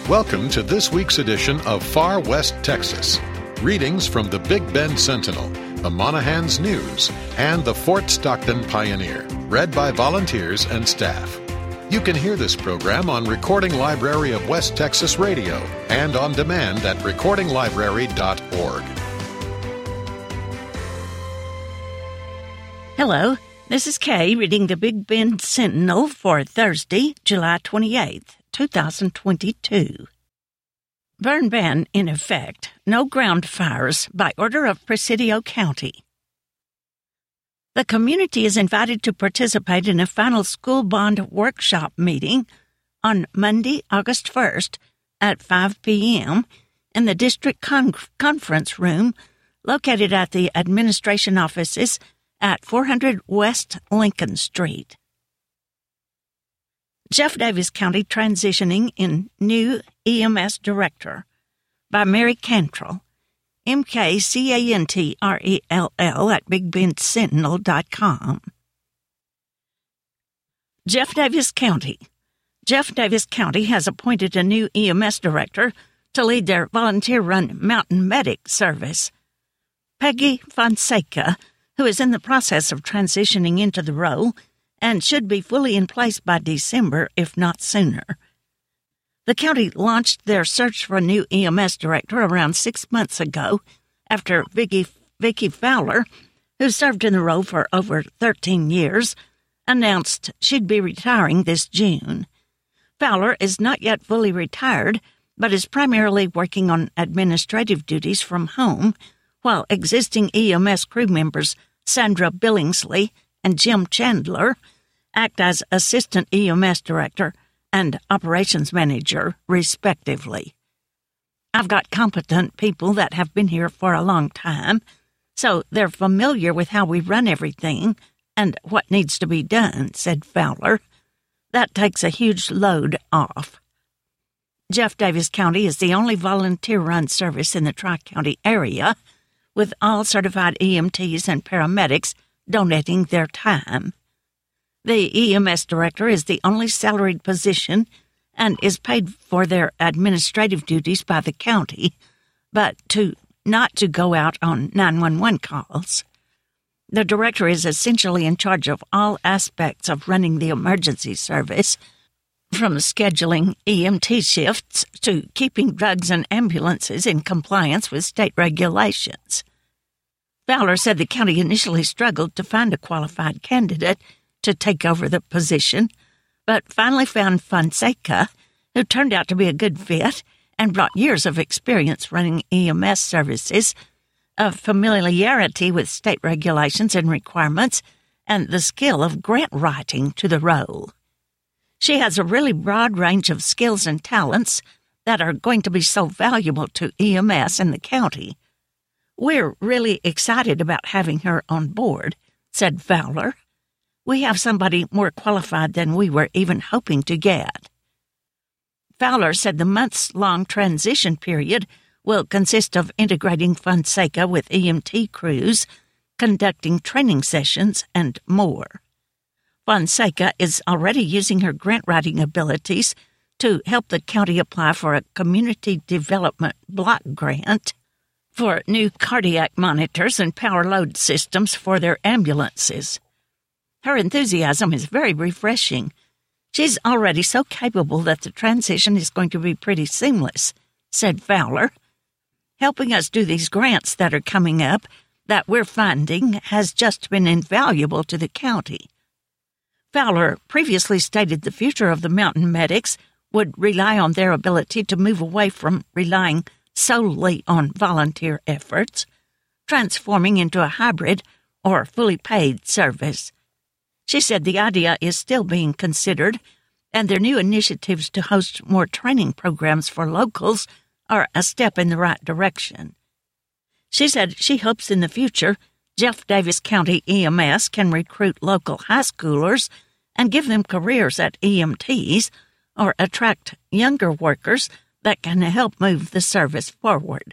Welcome to this week's edition of Far West Texas. Readings from the Big Bend Sentinel, the Monahans News, and the Fort Stockton Pioneer, read by volunteers and staff. You can hear this program on Recording Library of West Texas Radio and on demand at recordinglibrary.org. Hello, this is Kay reading the Big Bend Sentinel for Thursday, July 28th, 2022. Burn ban in effect. No ground fires by order of Presidio County. The community is invited to participate in a final school bond workshop meeting on Monday, August 1st at 5 p.m. in the district conference room located at the administration offices at 400 West Lincoln Street. Jeff Davis County transitioning in new EMS director by Mary Cantrell, MKCANTRELL at BigBendSentinel.com. Jeff Davis County. Jeff Davis County has appointed a new EMS director to lead their volunteer-run Mountain Medic service. Peggy Fonseca, who is in the process of transitioning into the role and should be fully in place by December, if not sooner. The county launched their search for a new EMS director around 6 months ago after Vicki Fowler, who served in the role for over 13 years, announced she'd be retiring this June. Fowler is not yet fully retired, but is primarily working on administrative duties from home, while existing EMS crew members Sandra Billingsley and Jim Chandler act as Assistant EMS Director and Operations Manager, respectively. I've got competent people that have been here for a long time, so they're familiar with how we run everything and what needs to be done, said Fowler. That takes a huge load off. Jeff Davis County is the only volunteer-run service in the Tri-County area, with all certified EMTs and paramedics donating their time. The EMS director is the only salaried position and is paid for their administrative duties by the county, but not to go out on 911 calls. The director is essentially in charge of all aspects of running the emergency service, from scheduling EMT shifts to keeping drugs and ambulances in compliance with state regulations. Fowler said the county initially struggled to find a qualified candidate to take over the position, but finally found Fonseca, who turned out to be a good fit and brought years of experience running EMS services, a familiarity with state regulations and requirements, and the skill of grant writing to the role. She has a really broad range of skills and talents that are going to be so valuable to EMS in the county. We're really excited about having her on board, said Fowler. We have somebody more qualified than we were even hoping to get. Fowler said the months-long transition period will consist of integrating Fonseca with EMT crews, conducting training sessions, and more. Fonseca is already using her grant-writing abilities to help the county apply for a community development block grant for new cardiac monitors and power load systems for their ambulances. Her enthusiasm is very refreshing. She's already so capable that the transition is going to be pretty seamless, said Fowler. Helping us do these grants that are coming up that we're finding has just been invaluable to the county. Fowler previously stated the future of the mountain medics would rely on their ability to move away from relying solely on volunteer efforts, transforming into a hybrid or fully paid service. She said the idea is still being considered, and their new initiatives to host more training programs for locals are a step in the right direction. She said she hopes in the future Jeff Davis County EMS can recruit local high schoolers and give them careers at EMTs or attract younger workers that can help move the service forward.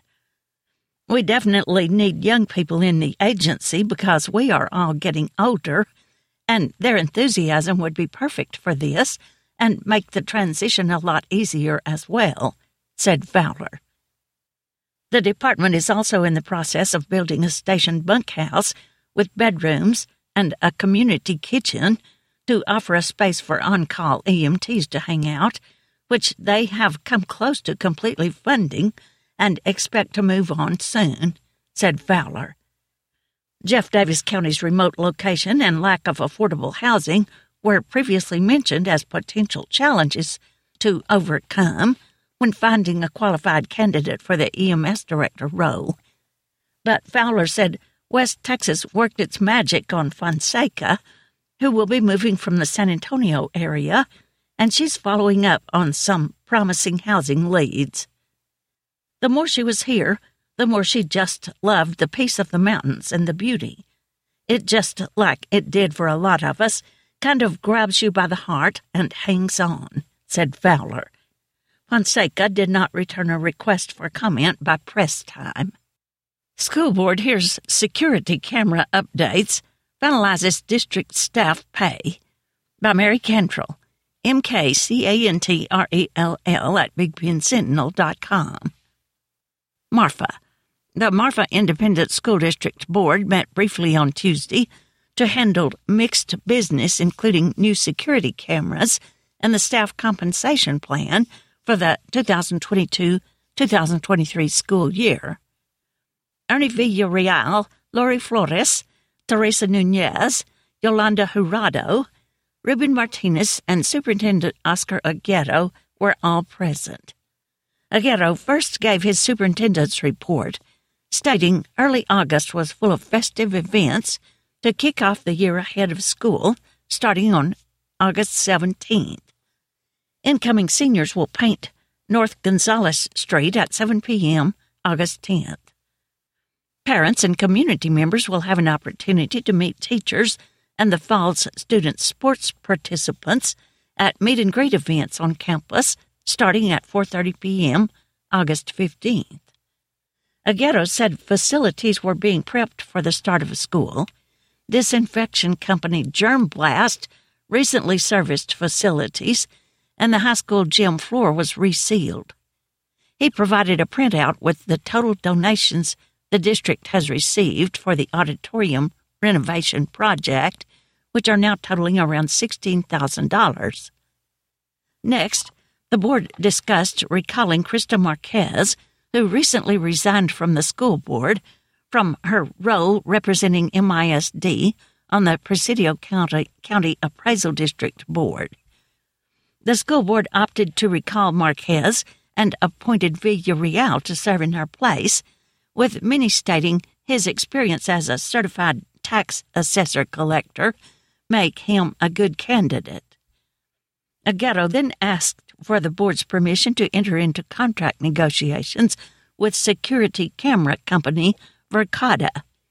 We definitely need young people in the agency because we are all getting older, and their enthusiasm would be perfect for this and make the transition a lot easier as well, said Fowler. The department is also in the process of building a station bunkhouse with bedrooms and a community kitchen to offer a space for on-call EMTs to hang out, which they have come close to completely funding and expect to move on soon, said Fowler. Jeff Davis County's remote location and lack of affordable housing were previously mentioned as potential challenges to overcome when finding a qualified candidate for the EMS director role. But Fowler said West Texas worked its magic on Fonseca, who will be moving from the San Antonio area, and she's following up on some promising housing leads. The more she was here, the more she just loved the peace of the mountains and the beauty. It just, like it did for a lot of us, kind of grabs you by the heart and hangs on, said Fowler. Fonseca did not return a request for comment by press time. School Board hears security camera updates, finalizes district staff pay, by Mary Cantrell, MKCANTRELL at BigBendSentinel.com. Marfa. The Marfa Independent School District Board met briefly on Tuesday to handle mixed business, including new security cameras and the staff compensation plan for the 2022-2023 school year. Ernie Villarreal, Lori Flores, Teresa Nunez, Yolanda Jurado, Ruben Martinez, and Superintendent Oscar Aguero were all present. Aguero first gave his superintendent's report, stating early August was full of festive events to kick off the year ahead of school, starting on August 17th. Incoming seniors will paint North Gonzales Street at 7 p.m. August 10th. Parents and community members will have an opportunity to meet teachers and the fall's student sports participants at meet-and-greet events on campus starting at 4:30 p.m. August 15th. Aguero said facilities were being prepped for the start of school. Disinfection company Germ Blast recently serviced facilities, and the high school gym floor was resealed. He provided a printout with the total donations the district has received for the auditorium renovation project, which are now totaling around $16,000. Next, the board discussed recalling Krista Marquez, who recently resigned from the school board, from her role representing MISD on the Presidio County Appraisal District Board. The school board opted to recall Marquez and appointed Villarreal to serve in her place, with many stating his experience as a certified tax assessor collector make him a good candidate. Aguero then asked for the board's permission to enter into contract negotiations with security camera company Verkada.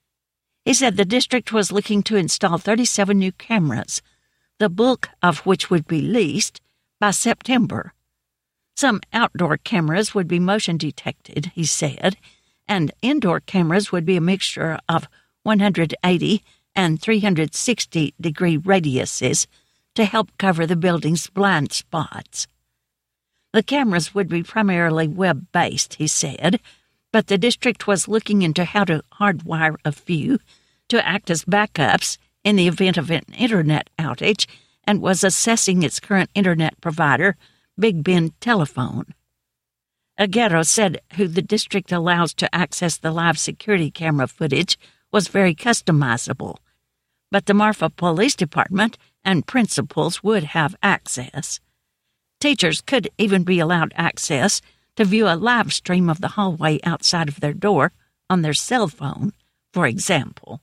He said the district was looking to install 37 new cameras, the bulk of which would be leased, by September. Some outdoor cameras would be motion detected, he said, and indoor cameras would be a mixture of 180 and 360-degree radiuses to help cover the building's blind spots. The cameras would be primarily web-based, he said, but the district was looking into how to hardwire a few to act as backups in the event of an internet outage and was assessing its current internet provider, Big Bend Telephone. Aguero said who the district allows to access the live security camera footage was very customizable, but the Marfa Police Department and principals would have access. Teachers could even be allowed access to view a live stream of the hallway outside of their door on their cell phone, for example.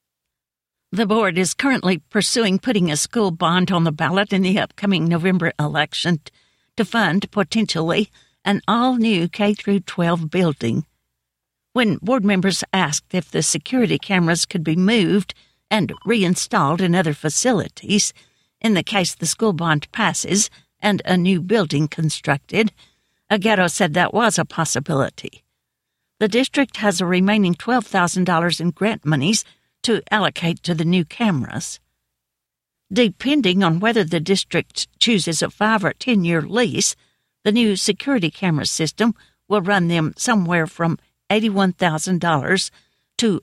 The board is currently pursuing putting a school bond on the ballot in the upcoming November election to fund, potentially, an all-new K-12 building. When board members asked if the security cameras could be moved and reinstalled in other facilities, in the case the school bond passes and a new building constructed, Aguero said that was a possibility. The district has a remaining $12,000 in grant monies to allocate to the new cameras. Depending on whether the district chooses a 5 or 10-year lease, The new security camera system will run them somewhere from $81,000 to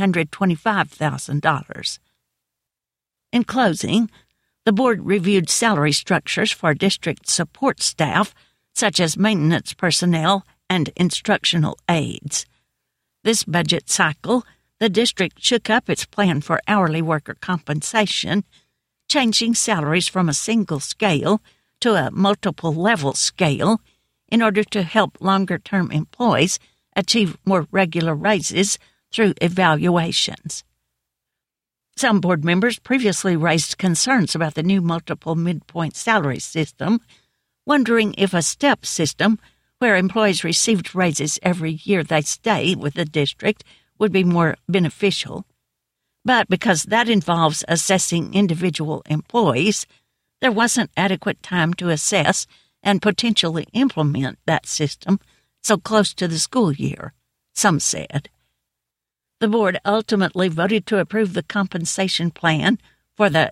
$125,000. In closing, the board reviewed salary structures for district support staff, such as maintenance personnel and instructional aides. This budget cycle, the district shook up its plan for hourly worker compensation, changing salaries from a single scale to a multiple-level scale in order to help longer-term employees achieve more regular raises through evaluations. Some board members previously raised concerns about the new multiple midpoint salary system, wondering if a step system where employees received raises every year they stay with the district would be more beneficial. But because that involves assessing individual employees, there wasn't adequate time to assess and potentially implement that system so close to the school year, some said. The board ultimately voted to approve the compensation plan for the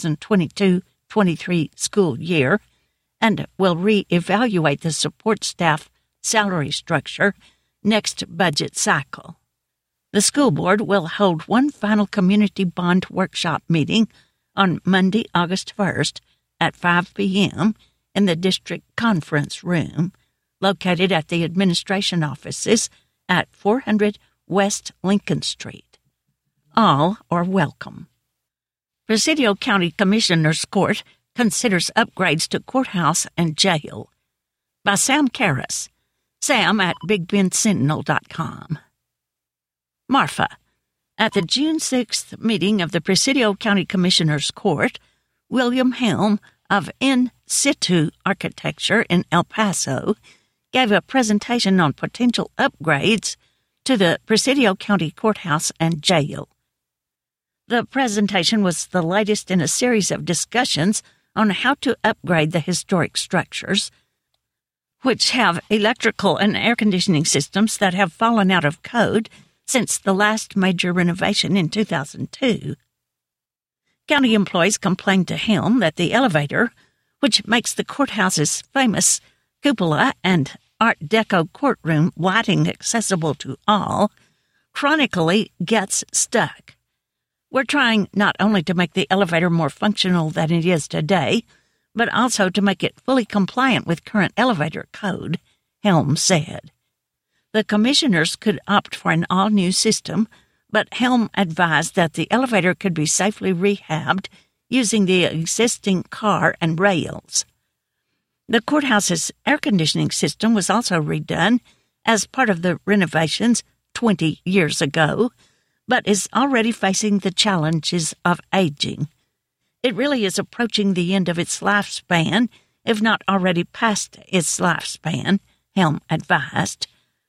2022-23 school year and will re-evaluate the support staff salary structure next budget cycle. The school board will hold one final community bond workshop meeting on Monday, August 1st at 5 p.m. in the district conference room located at the administration offices at 400 West Lincoln Street. All are welcome. Presidio County Commissioner's Court considers upgrades to courthouse and jail. By Sam Karras. Sam at BigBendSentinel.com. Marfa. At the June 6th meeting of the Presidio County Commissioner's Court, William Helm of In Situ Architecture in El Paso gave a presentation on potential upgrades to the Presidio County Courthouse and Jail. The presentation was the latest in a series of discussions on how to upgrade the historic structures, which have electrical and air conditioning systems that have fallen out of code since the last major renovation in 2002. County employees complained to Helm that the elevator, which makes the courthouse's famous cupola and Art Deco courtroom lighting accessible to all, chronically gets stuck. We're trying not only to make the elevator more functional than it is today, but also to make it fully compliant with current elevator code, Helm said. The commissioners could opt for an all-new system, but Helm advised that the elevator could be safely rehabbed using the existing car and rails. The courthouse's air conditioning system was also redone as part of the renovations 20 years ago, but is already facing the challenges of aging. It really is approaching the end of its lifespan, if not already past its lifespan, Helm advised.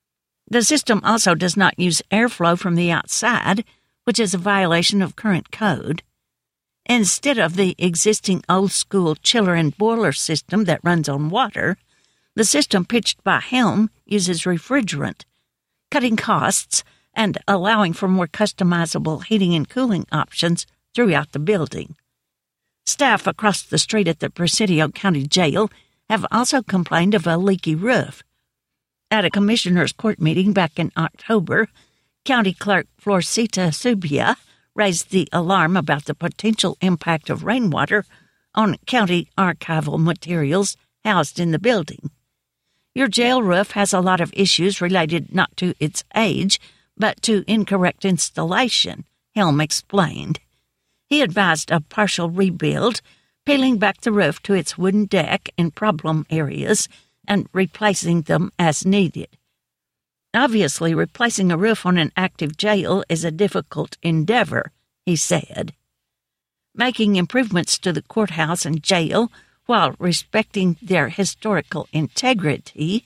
The system also does not use airflow from the outside, which is a violation of current code. Instead of the existing old-school chiller and boiler system that runs on water, the system pitched by Helm uses refrigerant, cutting costs and allowing for more customizable heating and cooling options throughout the building. Staff across the street at the Presidio County Jail have also complained of a leaky roof. At a commissioner's court meeting back in October, County Clerk Florcita Subia raised the alarm about the potential impact of rainwater on county archival materials housed in the building. Your jail roof has a lot of issues related not to its age, but to incorrect installation, Helm explained. He advised a partial rebuild, peeling back the roof to its wooden deck in problem areas and replacing them as needed. Obviously, replacing a roof on an active jail is a difficult endeavor, he said. Making improvements to the courthouse and jail while respecting their historical integrity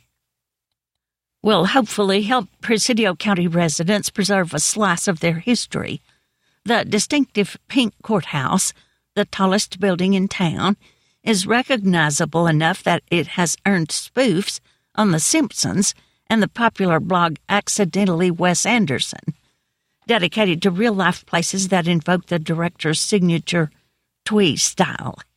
will hopefully help Presidio County residents preserve a slice of their history. The distinctive pink courthouse, the tallest building in town, is recognizable enough that it has earned spoofs on The Simpsons and the popular blog Accidentally Wes Anderson, dedicated to real-life places that invoke the director's signature twee style.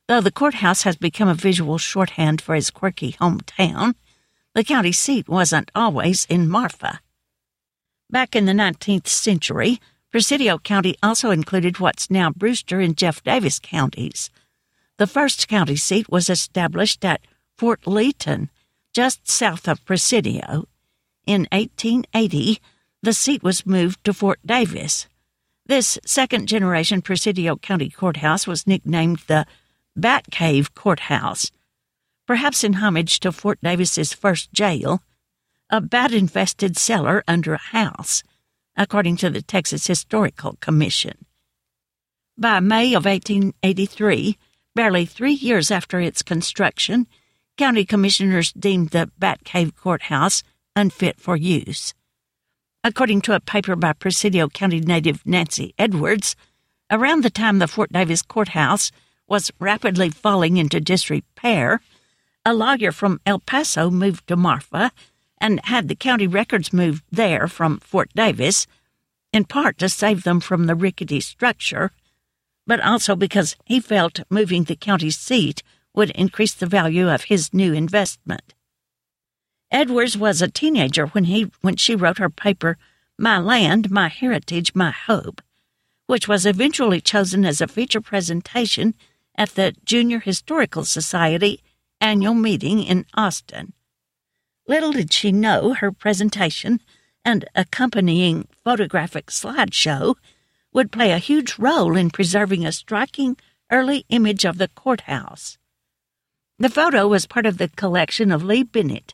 Though the courthouse has become a visual shorthand for his quirky hometown, the county seat wasn't always in Marfa. Back in the 19th century, Presidio County also included what's now Brewster and Jeff Davis counties. The first county seat was established at Fort Leaton, just south of Presidio. In 1880, the seat was moved to Fort Davis. This second-generation Presidio County courthouse was nicknamed the Bat Cave Courthouse, perhaps in homage to Fort Davis's first jail, a bat-infested cellar under a house, according to the Texas Historical Commission. By May of 1883, barely 3 years after its construction, county commissioners deemed the Bat Cave Courthouse unfit for use. According to a paper by Presidio County native Nancy Edwards, around the time the Fort Davis Courthouse was rapidly falling into disrepair, a lawyer from El Paso moved to Marfa and had the county records moved there from Fort Davis, in part to save them from the rickety structure, but also because he felt moving the county seat would increase the value of his new investment. Edwards was a teenager when she wrote her paper, My Land, My Heritage, My Hope, which was eventually chosen as a feature presentation at the Junior Historical Society annual meeting in Austin. Little did she know her presentation and accompanying photographic slideshow would play a huge role in preserving a striking early image of the courthouse. The photo was part of the collection of Lee Bennett,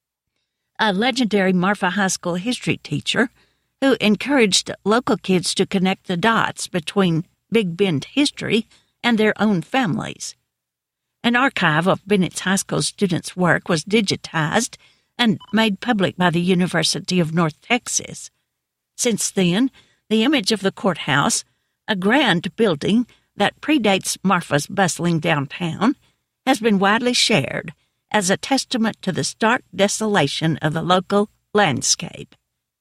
a legendary Marfa High School history teacher who encouraged local kids to connect the dots between Big Bend history and their own families. An archive of Bennett's high school students' work was digitized and made public by the University of North Texas. Since then, the image of the courthouse, a grand building that predates Marfa's bustling downtown, has been widely shared as a testament to the stark desolation of the local landscape.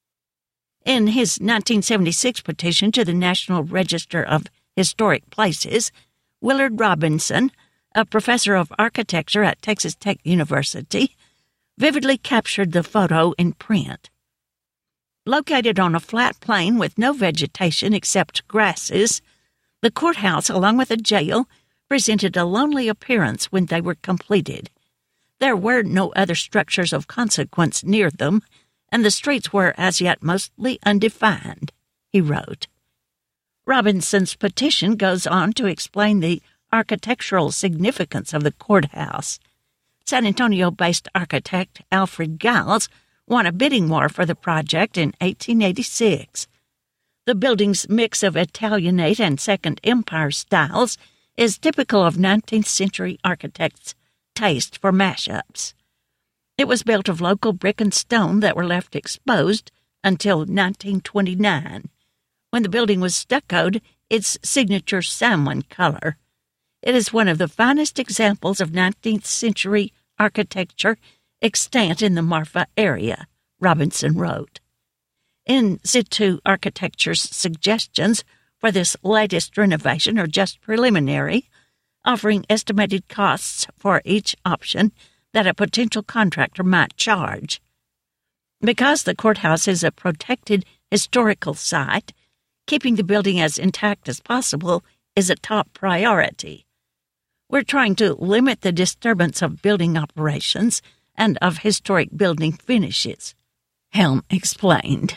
In his 1976 petition to the National Register of Historic Places, Willard Robinson, a professor of architecture at Texas Tech University, vividly captured the photo in print. Located on a flat plain with no vegetation except grasses, the courthouse, along with a jail, presented a lonely appearance when they were completed. There were no other structures of consequence near them, and the streets were as yet mostly undefined, he wrote. Robinson's petition goes on to explain the architectural significance of the courthouse. San Antonio-based architect Alfred Giles won a bidding war for the project in 1886. The building's mix of Italianate and Second Empire styles is typical of 19th century architects' taste for mashups. It was built of local brick and stone that were left exposed until 1929, when the building was stuccoed its signature salmon color. It is one of the finest examples of 19th century architecture extant in the Marfa area, Robinson wrote. In situ architecture's suggestions for this latest renovation are just preliminary, offering estimated costs for each option that a potential contractor might charge. Because the courthouse is a protected historical site, keeping the building as intact as possible is a top priority. We're trying to limit the disturbance of building operations and of historic building finishes, Helm explained.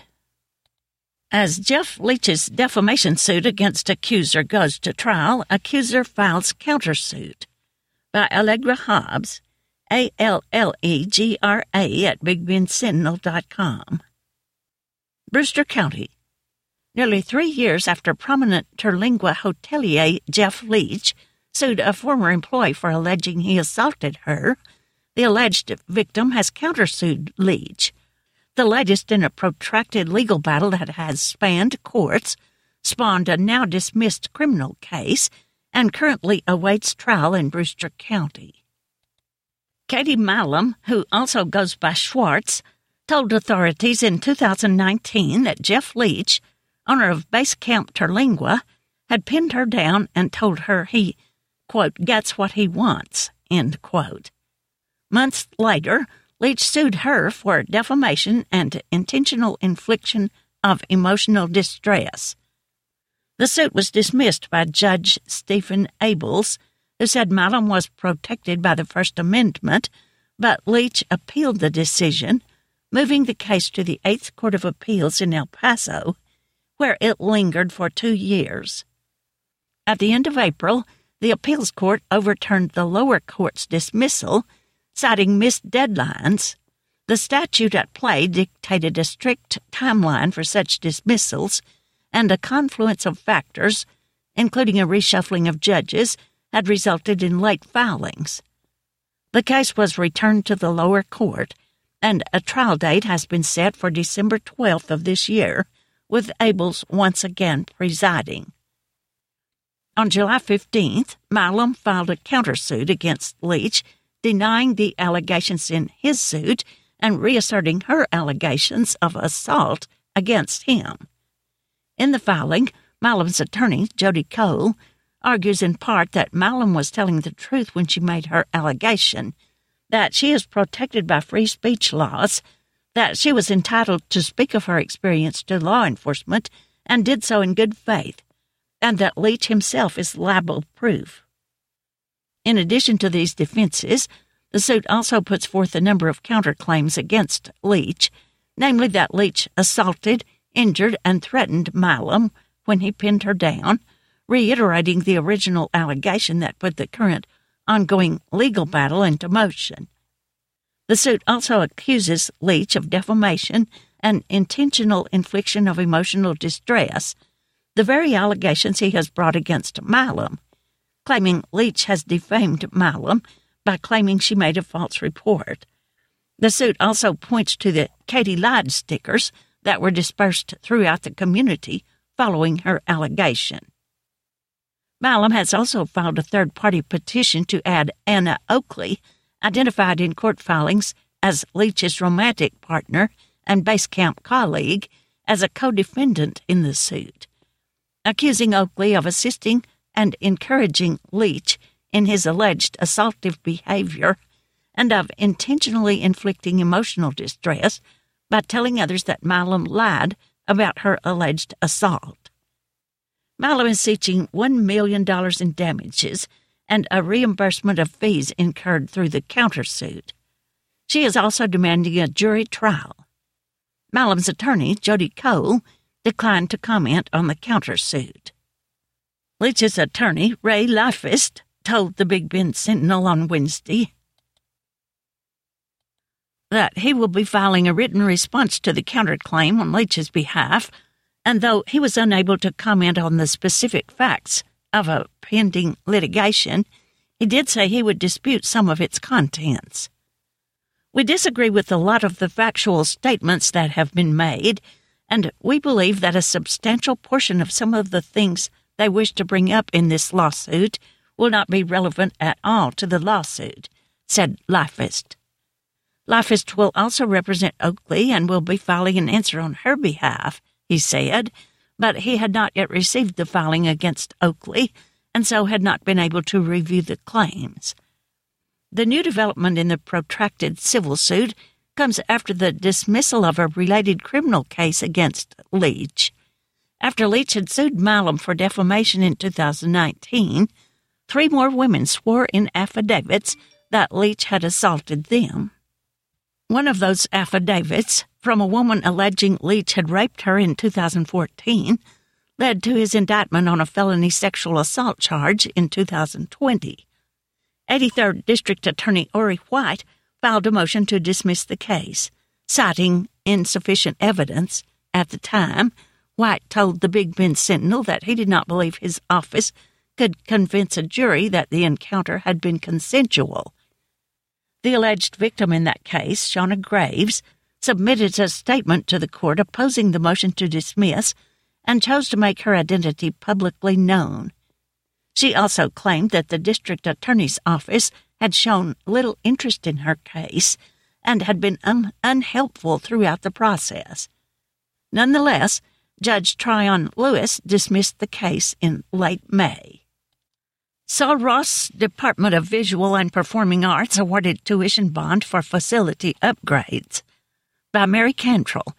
As Jeff Leach's defamation suit against accuser goes to trial, accuser files countersuit. By Allegra Hobbs, Allegra at BigBendSentinel.com. Brewster County. Nearly 3 years after prominent Terlingua hotelier Jeff Leach sued a former employee for alleging he assaulted her, the alleged victim has countersued Leach, the latest in a protracted legal battle that has spanned courts, spawned a now-dismissed criminal case, and currently awaits trial in Brewster County. Katie Milam, who also goes by Schwartz, told authorities in 2019 that Jeff Leach, owner of Base Camp Terlingua, had pinned her down and told her he quote, gets what he wants, end quote. Months later, Leach sued her for defamation and intentional infliction of emotional distress. The suit was dismissed by Judge Stephen Abels, who said Milam was protected by the First Amendment, but Leach appealed the decision, moving the case to the 8th Court of Appeals in El Paso, where it lingered for 2 years. At the end of April, the appeals court overturned the lower court's dismissal, citing missed deadlines. The statute at play dictated a strict timeline for such dismissals, and a confluence of factors, including a reshuffling of judges, had resulted in late filings. The case was returned to the lower court, and a trial date has been set for December 12th of this year, with Abels once again presiding. On July 15th, Milam filed a countersuit against Leach, denying the allegations in his suit and reasserting her allegations of assault against him. In the filing, Milam's attorney, Jody Cole, argues in part that Milam was telling the truth when she made her allegation, that she is protected by free speech laws, that she was entitled to speak of her experience to law enforcement and did so in good faith, and that Leach himself is libel-proof. In addition to these defenses, the suit also puts forth a number of counterclaims against Leach, namely that Leach assaulted, injured, and threatened Milam when he pinned her down, reiterating the original allegation that put the current ongoing legal battle into motion. The suit also accuses Leach of defamation and intentional infliction of emotional distress, the very allegations he has brought against Milam, claiming Leach has defamed Milam by claiming she made a false report. The suit also points to the Katie lied stickers that were dispersed throughout the community following her allegation. Milam has also filed a third-party petition to add Anna Oakley, identified in court filings as Leach's romantic partner and base camp colleague, as a co-defendant in the suit, accusing Oakley of assisting and encouraging Leach in his alleged assaultive behavior and of intentionally inflicting emotional distress by telling others that Milam lied about her alleged assault. Milam is seeking $1 million in damages and a reimbursement of fees incurred through the countersuit. She is also demanding a jury trial. Milam's attorney, Jody Cole, declined to comment on the countersuit. Leach's attorney, Ray Leifest, told the Big Bend Sentinel on Wednesday that he will be filing a written response to the counterclaim on Leach's behalf, and though he was unable to comment on the specific facts of a pending litigation, he did say he would dispute some of its contents. We disagree with a lot of the factual statements that have been made, and we believe that a substantial portion of some of the things they wish to bring up in this lawsuit will not be relevant at all to the lawsuit, said Leifest. Leifest will also represent Oakley and will be filing an answer on her behalf, he said, but he had not yet received the filing against Oakley and so had not been able to review the claims. The new development in the protracted civil suit comes after the dismissal of a related criminal case against Leach. After Leach had sued Milam for defamation in 2019, 3 more women swore in affidavits that Leach had assaulted them. One of those affidavits, from a woman alleging Leach had raped her in 2014, led to his indictment on a felony sexual assault charge in 2020. 83rd District Attorney Ori White filed a motion to dismiss the case, citing insufficient evidence. At the time, White told the Big Bend Sentinel that he did not believe his office could convince a jury that the encounter had been consensual. The alleged victim in that case, Shauna Graves, submitted a statement to the court opposing the motion to dismiss and chose to make her identity publicly known. She also claimed that the district attorney's office had shown little interest in her case and had been unhelpful throughout the process. Nonetheless, Judge Tryon Lewis dismissed the case in late May. Sul Ross Department of Visual and Performing Arts awarded tuition bond for facility upgrades. By Mary Cantrell,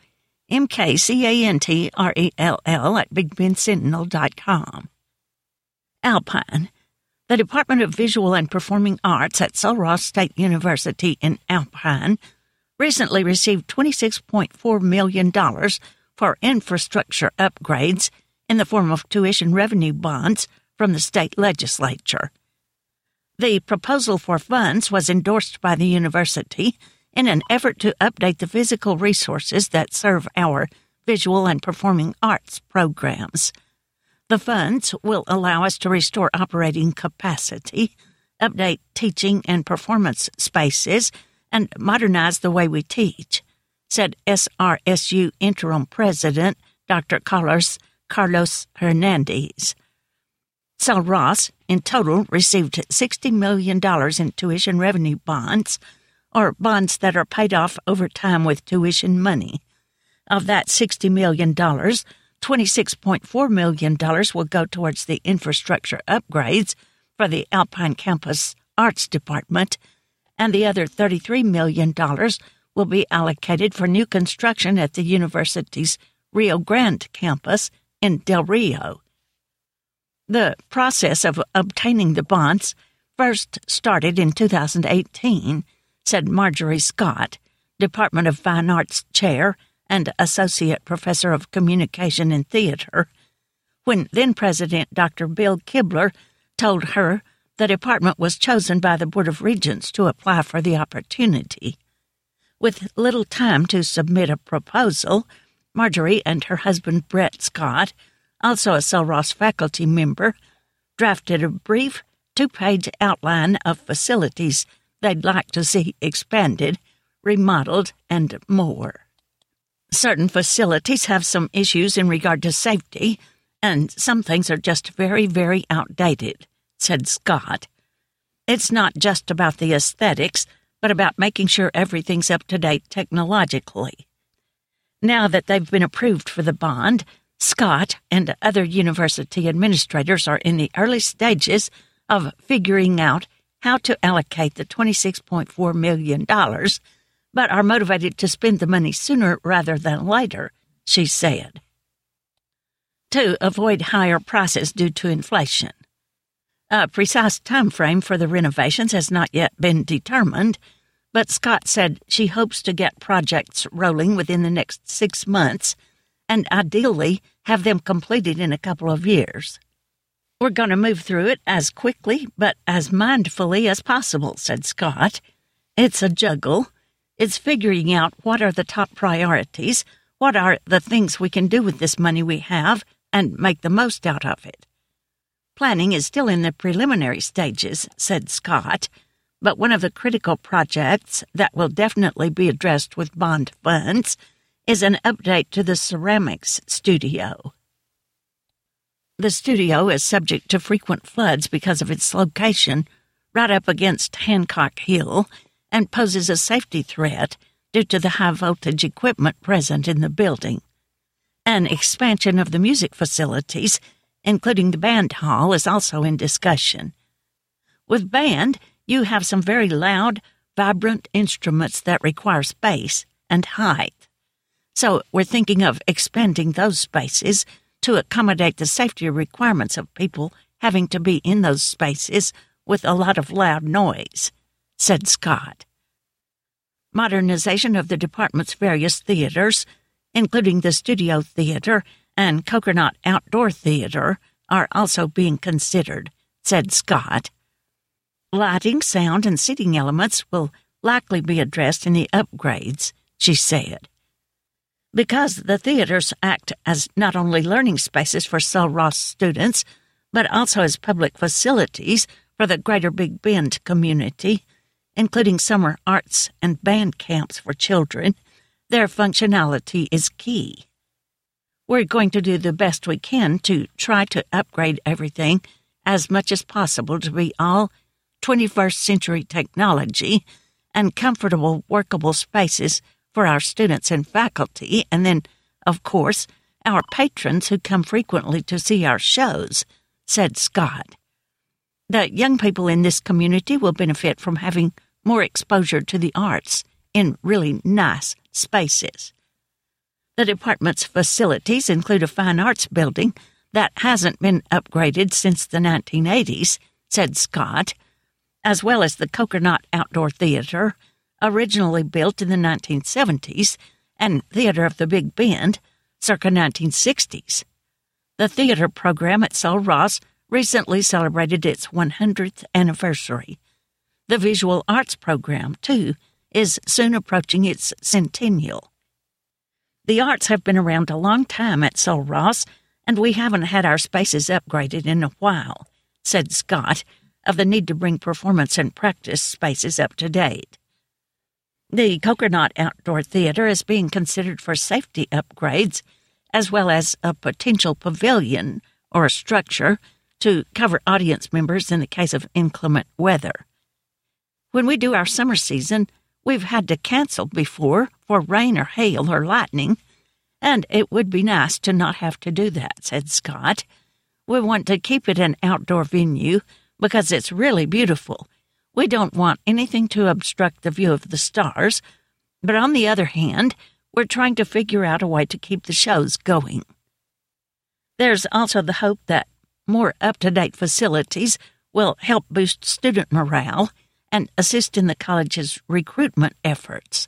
MKCANTRELL at BigBendSentinel.com. Alpine. The Department of Visual and Performing Arts at Sul Ross State University in Alpine recently received $26.4 million for infrastructure upgrades in the form of tuition revenue bonds from the state legislature. The proposal for funds was endorsed by the university in an effort to update the physical resources that serve our visual and performing arts programs. The funds will allow us to restore operating capacity, update teaching and performance spaces, and modernize the way we teach, said SRSU Interim President Dr. Carlos Hernandez. Sul Ross, in total, received $60 million in tuition revenue bonds, or bonds that are paid off over time with tuition money. Of that $60 million, $26.4 million will go towards the infrastructure upgrades for the Alpine Campus Arts Department, and the other $33 million will be allocated for new construction at the university's Rio Grande campus in Del Rio. The process of obtaining the bonds first started in 2018, said Marjorie Scott, Department of Fine Arts Chair and Associate Professor of Communication and Theater, when then-President Dr. Bill Kibler told her the department was chosen by the Board of Regents to apply for the opportunity. With little time to submit a proposal, Marjorie and her husband Brett Scott, also a Sul Ross faculty member, drafted a brief 2-page outline of facilities they'd like to see expanded, remodeled, and more. Certain facilities have some issues in regard to safety, and some things are just very, very outdated, said Scott. It's not just about the aesthetics, but about making sure everything's up to date technologically. Now that they've been approved for the bond, Scott and other university administrators are in the early stages of figuring out how to allocate the $26.4 million, but are motivated to spend the money sooner rather than later, she said, to avoid higher prices due to inflation. A precise time frame for the renovations has not yet been determined, but Scott said she hopes to get projects rolling within the next 6 months and ideally have them completed in a couple of years. We're going to move through it as quickly but as mindfully as possible, said Scott. It's a juggle. It's figuring out what are the top priorities, what are the things we can do with this money we have, and make the most out of it. Planning is still in the preliminary stages, said Scott, but one of the critical projects that will definitely be addressed with bond funds is an update to the ceramics studio. The studio is subject to frequent floods because of its location right up against Hancock Hill and poses a safety threat due to the high-voltage equipment present in the building. An expansion of the music facilities, including the band hall, is also in discussion. With band, you have some very loud, vibrant instruments that require space and height. So we're thinking of expanding those spaces to accommodate the safety requirements of people having to be in those spaces with a lot of loud noise, said Scott. Modernization of the department's various theaters, including the Studio Theater and Coconut Outdoor Theater, are also being considered, said Scott. Lighting, sound, and seating elements will likely be addressed in the upgrades, she said. Because the theaters act as not only learning spaces for Sul Ross students, but also as public facilities for the greater Big Bend community, including summer arts and band camps for children, their functionality is key. We're going to do the best we can to try to upgrade everything as much as possible to be all 21st century technology and comfortable, workable spaces for our students and faculty, and then, of course, our patrons who come frequently to see our shows, said Scott. The young people in this community will benefit from having more exposure to the arts in really nice spaces. The department's facilities include a fine arts building that hasn't been upgraded since the 1980s, said Scott, as well as the Coconut Outdoor Theater, originally built in the 1970s, and Theater of the Big Bend, circa 1960s. The theater program at Sul Ross recently celebrated its 100th anniversary. The visual arts program, too, is soon approaching its centennial. The arts have been around a long time at Sul Ross, and we haven't had our spaces upgraded in a while, said Scott, of the need to bring performance and practice spaces up to date. The Coconut Outdoor Theater is being considered for safety upgrades, as well as a potential pavilion or a structure to cover audience members in the case of inclement weather. When we do our summer season, we've had to cancel before for rain or hail or lightning, and it would be nice to not have to do that, said Scott. We want to keep it an outdoor venue because it's really beautiful. We don't want anything to obstruct the view of the stars, but on the other hand, we're trying to figure out a way to keep the shows going. There's also the hope that more up-to-date facilities will help boost student morale and assist in the college's recruitment efforts.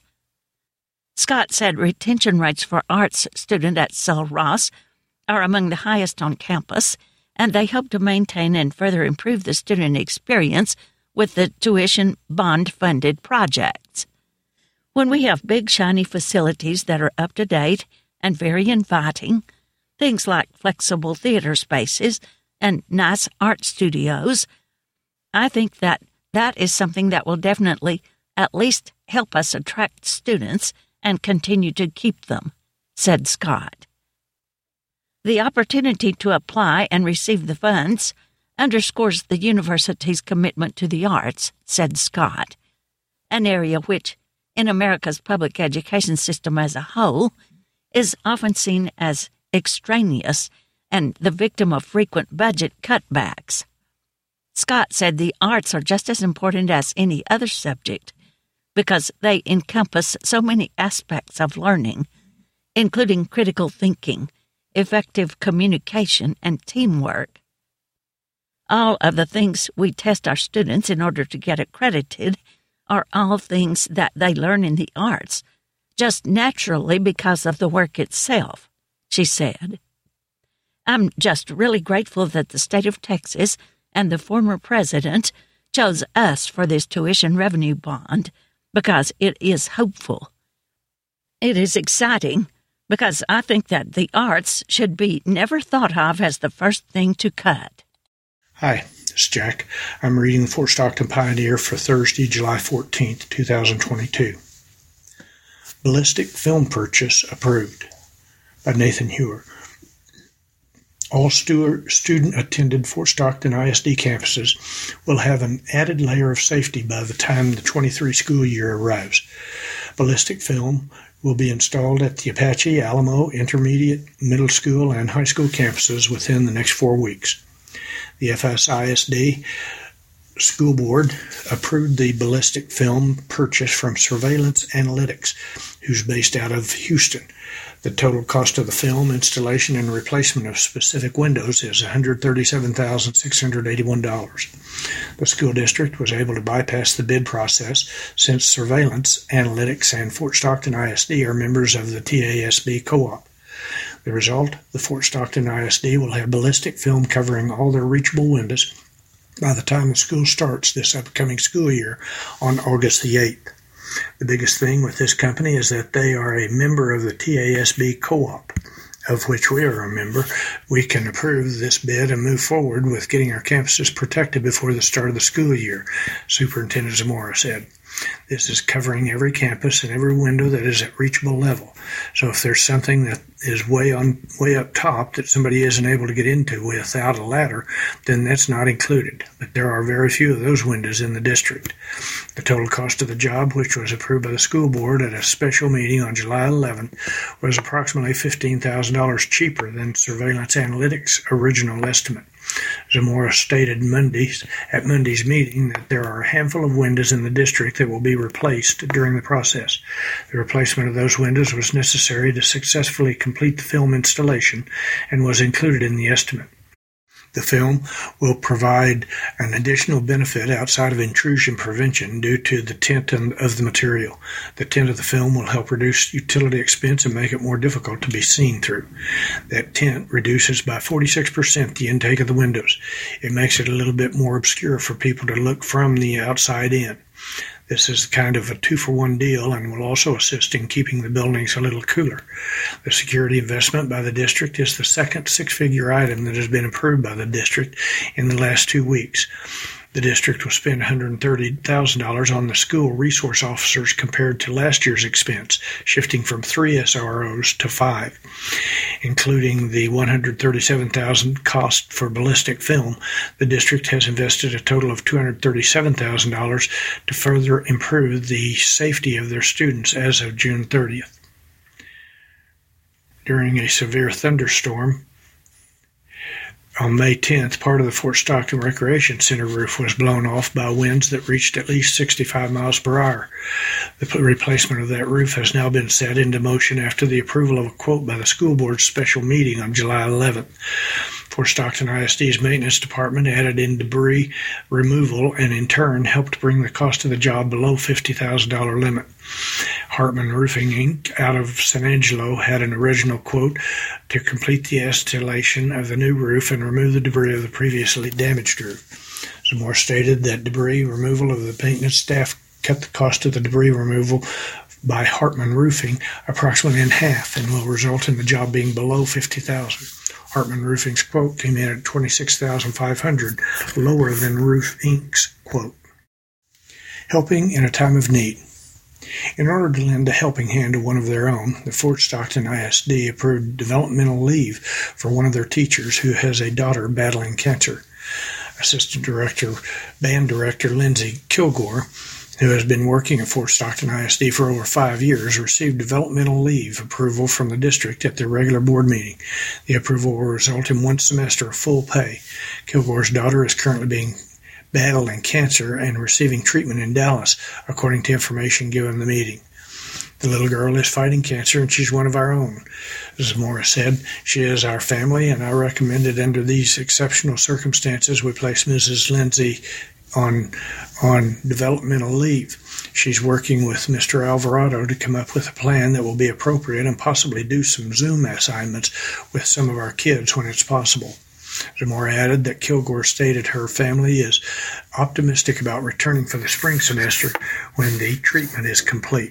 Scott said retention rates for arts students at Sul Ross are among the highest on campus, and they hope to maintain and further improve the student experience with the tuition bond-funded projects. When we have big, shiny facilities that are up-to-date and very inviting, things like flexible theater spaces and nice art studios, I think that is something that will definitely at least help us attract students and continue to keep them, said Scott. The opportunity to apply and receive the funds underscores the university's commitment to the arts, said Scott, an area which, in America's public education system as a whole, is often seen as extraneous and the victim of frequent budget cutbacks. Scott said the arts are just as important as any other subject because they encompass so many aspects of learning, including critical thinking, effective communication, and teamwork. All of the things we test our students in order to get accredited are all things that they learn in the arts, just naturally because of the work itself, she said. I'm just really grateful that the state of Texas and the former president chose us for this tuition revenue bond because it is hopeful. It is exciting because I think that the arts should be never thought of as the first thing to cut. Hi, this is Jack. I'm reading the Fort Stockton Pioneer for Thursday, July 14th, 2022. Ballistic film purchase approved by Nathan Hewer. All student-attended Fort Stockton ISD campuses will have an added layer of safety by the time the 23 school year arrives. Ballistic film will be installed at the Apache, Alamo, Intermediate, Middle School, and High School campuses within the next 4 weeks. The FSISD School Board approved the ballistic film purchase from Surveillance Analytics, who's based out of Houston. The total cost of the film installation and replacement of specific windows is $137,681. The school district was able to bypass the bid process since Surveillance Analytics and Fort Stockton ISD are members of the TASB Co-op. The result, the Fort Stockton ISD will have ballistic film covering all their reachable windows by the time the school starts this upcoming school year on August the 8th. The biggest thing with this company is that they are a member of the TASB Co-op, of which we are a member. We can approve this bid and move forward with getting our campuses protected before the start of the school year, Superintendent Zamora said. This is covering every campus and every window that is at reachable level. So if there's something that is way up top that somebody isn't able to get into without a ladder, then that's not included. But there are very few of those windows in the district. The total cost of the job, which was approved by the school board at a special meeting on July 11th, was approximately $15,000 cheaper than Surveillance Analytics' original estimate. Zamora stated at Monday's meeting that there are a handful of windows in the district that will be replaced during the process. The replacement of those windows was necessary to successfully complete the film installation and was included in the estimate. The film will provide an additional benefit outside of intrusion prevention due to the tint of the material. The tint of the film will help reduce utility expense and make it more difficult to be seen through. That tint reduces by 46% the intake of the windows. It makes it a little bit more obscure for people to look from the outside in. This is kind of a 2-for-1 deal and will also assist in keeping the buildings a little cooler. The security investment by the district is the second six-figure item that has been approved by the district in the last 2 weeks. The district will spend $130,000 on the school resource officers compared to last year's expense, shifting from 3 SROs to 5. Including the $137,000 cost for ballistic film, the district has invested a total of $237,000 to further improve the safety of their students as of June 30th. During a severe thunderstorm, on May 10th, part of the Fort Stockton Recreation Center roof was blown off by winds that reached at least 65 miles per hour. The replacement of that roof has now been set into motion after the approval of a quote by the school board's special meeting on July 11th. Fort Stockton ISD's maintenance department added in debris removal and in turn helped bring the cost of the job below $50,000 limit. Hartman Roofing, Inc. out of San Angelo had an original quote to complete the installation of the new roof and remove the debris of the previously damaged roof. Zamora stated that debris removal of the maintenance staff cut the cost of the debris removal by Hartman Roofing approximately in half and will result in the job being below $50,000. Hartman Roofing's quote came in at $26,500, lower than Roof Inc.'s quote. Helping in a time of need. In order to lend a helping hand to one of their own, the Fort Stockton ISD approved developmental leave for one of their teachers who has a daughter battling cancer. Assistant Band Director Lindsay Kilgore, who has been working at Fort Stockton ISD for over 5 years, received developmental leave approval from the district at their regular board meeting. The approval will result in 1 semester of full pay. Kilgore's daughter is currently battling cancer and receiving treatment in Dallas, according to information given in the meeting. The little girl is fighting cancer, and she's one of our own. Zamora said, "She is our family, and I recommend that under these exceptional circumstances we place Mrs. Lindsay on developmental leave. She's working with Mr. Alvarado to come up with a plan that will be appropriate and possibly do some Zoom assignments with some of our kids when it's possible." Zamora added that Kilgore stated her family is optimistic about returning for the spring semester when the treatment is complete.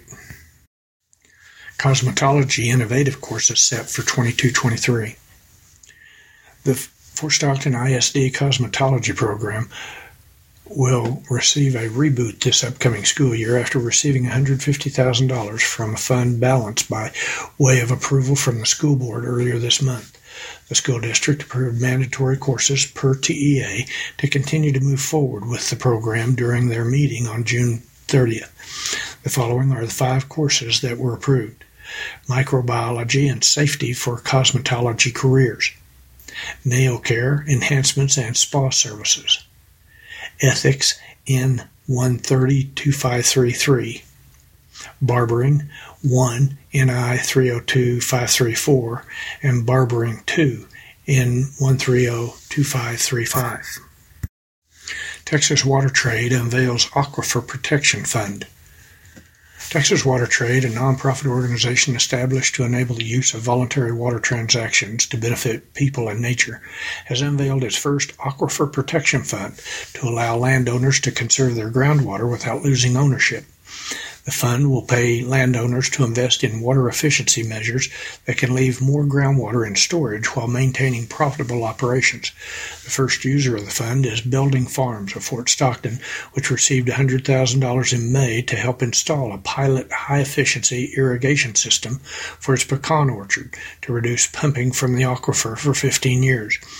Cosmetology Innovative courses set for 22-23. The Fort Stockton ISD Cosmetology program will receive a reboot this upcoming school year after receiving $150,000 from a fund balance by way of approval from the school board earlier this month. The school district approved mandatory courses per TEA to continue to move forward with the program during their meeting on June 30th. The following are the 5 courses that were approved: Microbiology and Safety for Cosmetology Careers, Nail Care, Enhancements and Spa Services, Ethics in 130-2533, Barbering 1 NI 302-534, and Barbering 2 in 130-2535. Texas Water Trade unveils Aquifer Protection Fund. Texas Water Trade, a nonprofit organization established to enable the use of voluntary water transactions to benefit people and nature, has unveiled its first Aquifer Protection Fund to allow landowners to conserve their groundwater without losing ownership. The fund will pay landowners to invest in water efficiency measures that can leave more groundwater in storage while maintaining profitable operations. The first user of the fund is Building Farms of Fort Stockton, which received $100,000 in May to help install a pilot high-efficiency irrigation system for its pecan orchard to reduce pumping from the aquifer for 15 years.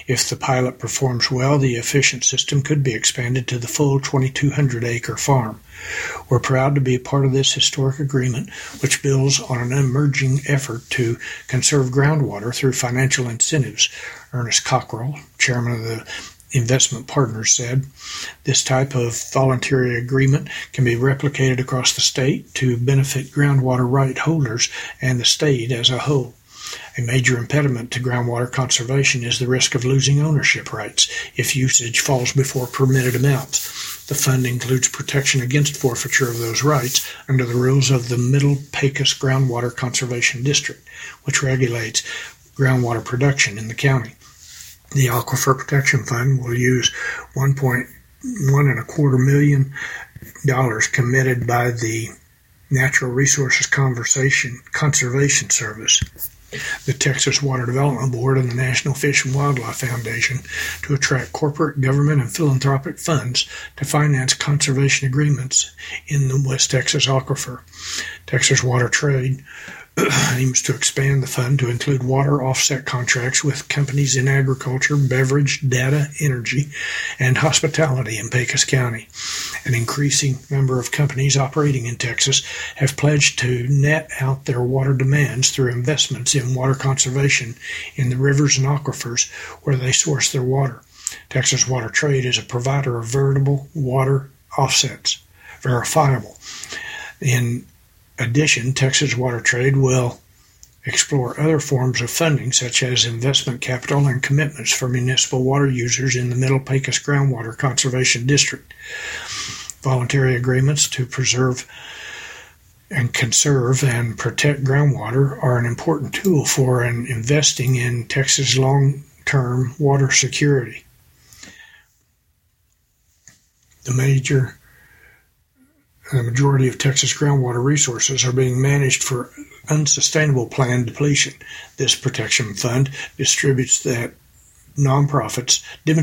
If the pilot performs well, the efficient system could be expanded to the full 2,200-acre farm. We're proud to be a part of this historic agreement, which builds on an emerging effort to conserve groundwater through financial incentives. Ernest Cockrell, chairman of the Investment Partners, said, "This type of voluntary agreement can be replicated across the state to benefit groundwater right holders and the state as a whole. A major impediment to groundwater conservation is the risk of losing ownership rights if usage falls before permitted amounts. The fund includes protection against forfeiture of those rights under the rules of the Middle Pecos Groundwater Conservation District, which regulates groundwater production in the county. The Aquifer Protection Fund will use $1.25 million committed by the Natural Resources Conservation Service, the Texas Water Development Board, and the National Fish and Wildlife Foundation to attract corporate, government, and philanthropic funds to finance conservation agreements in the West Texas aquifer. Texas Water Trade aims to expand the fund to include water offset contracts with companies in agriculture, beverage, data, energy, and hospitality in Pecos County. An increasing number of companies operating in Texas have pledged to net out their water demands through investments in water conservation in the rivers and aquifers where they source their water. Texas Water Trade is a provider of veritable water offsets, verifiable. In addition, Texas Water Trade will explore other forms of funding, such as investment capital and commitments for municipal water users in the Middle Pecos Groundwater Conservation District. Voluntary agreements to preserve and conserve and protect groundwater are an important tool for investing in Texas long-term water security. The majority of Texas groundwater resources are being managed for unsustainable planned depletion. This protection fund demonstrates that nonprofits,